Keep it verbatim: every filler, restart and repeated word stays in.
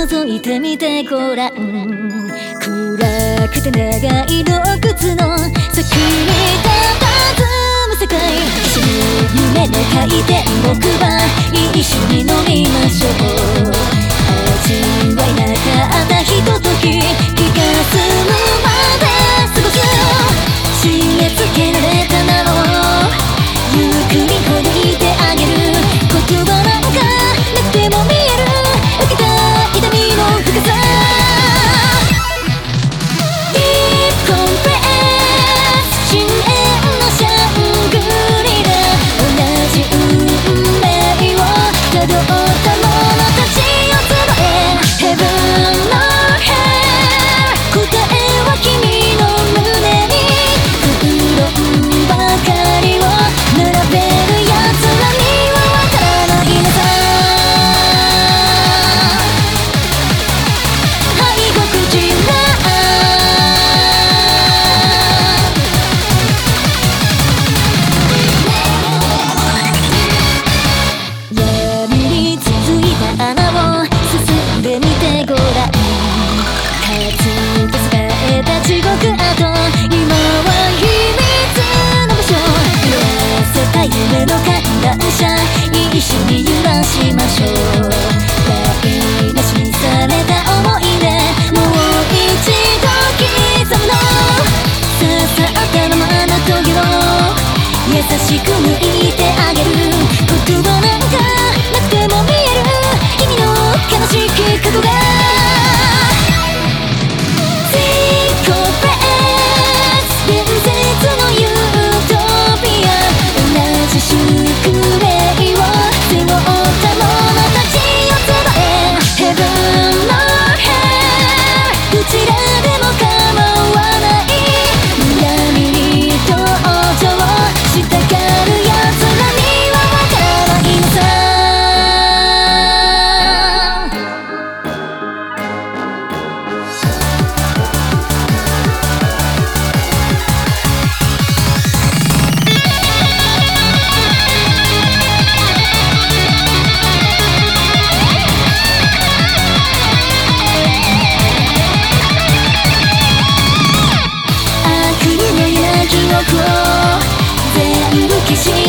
覗いてみてごらん。暗くて長い洞窟の先に佇む世界、一緒に夢の回転木馬一緒に飲みましょう。味わいなかったひととき気が済むまで過ごす。締め付けられたならゆっくりほどいてあげる。言葉なんかなくても見える受けた痛みの深さ。ディープコンプレス深淵のシャングリラ、同じ運命をたどった者たちを集え Heaven or Hell、 答えは君の胸に空論ばかりを並べる奴らにはわからないのさ。はい心地な闇に続いた穴を進んでみてごらん。かつて使えた地獄跡、今は秘密の場所。揺らせた夢の観覧車一緒に揺らしましょう。台無しにされた思い出もう一度刻むの。刺さったままの棘を優しく抜いてあげる。言葉なんかなくても見える君の悲しき過去が。伝説のユートピア、同じ宿命を背負った者たちを集え Heaven or Hell、 どちらでも構わない。闇に同情したがる奴らにはわからないのさ。全部消し